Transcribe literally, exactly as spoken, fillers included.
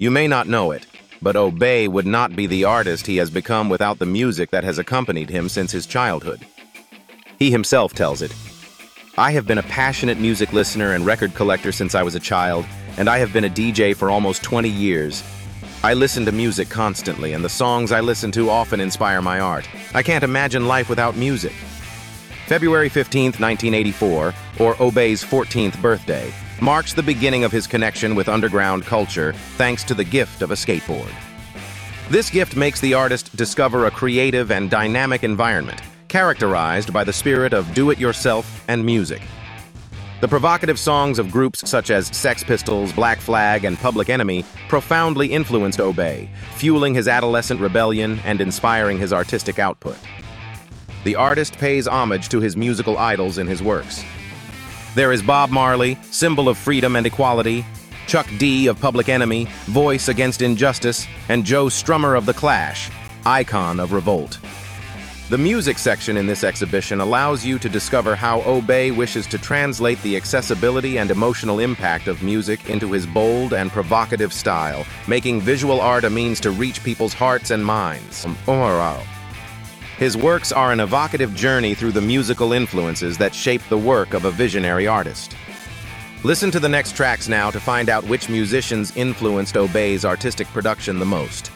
You may not know it, but Obey would not be the artist he has become without the music that has accompanied him since his childhood. He himself tells it, "I have been a passionate music listener and record collector since I was a child, and I have been a D J for almost twenty years. I listen to music constantly, and the songs I listen to often inspire my art. I can't imagine life without music." February fifteenth, nineteen eighty-four, or Obey's fourteenth birthday, marks the beginning of his connection with underground culture thanks to the gift of a skateboard. This gift makes the artist discover a creative and dynamic environment, characterized by the spirit of do-it-yourself and music. The provocative songs of groups such as Sex Pistols, Black Flag, and Public Enemy profoundly influenced Obey, fueling his adolescent rebellion and inspiring his artistic output. The artist pays homage to his musical idols in his works. There is Bob Marley, symbol of freedom and equality, Chuck D of Public Enemy, voice against injustice, and Joe Strummer of The Clash, icon of revolt. The music section in this exhibition allows you to discover how Obey wishes to translate the accessibility and emotional impact of music into his bold and provocative style, making visual art a means to reach people's hearts and minds. His works are an evocative journey through the musical influences that shape the work of a visionary artist. Listen to the next tracks now to find out which musicians influenced Obey's artistic production the most.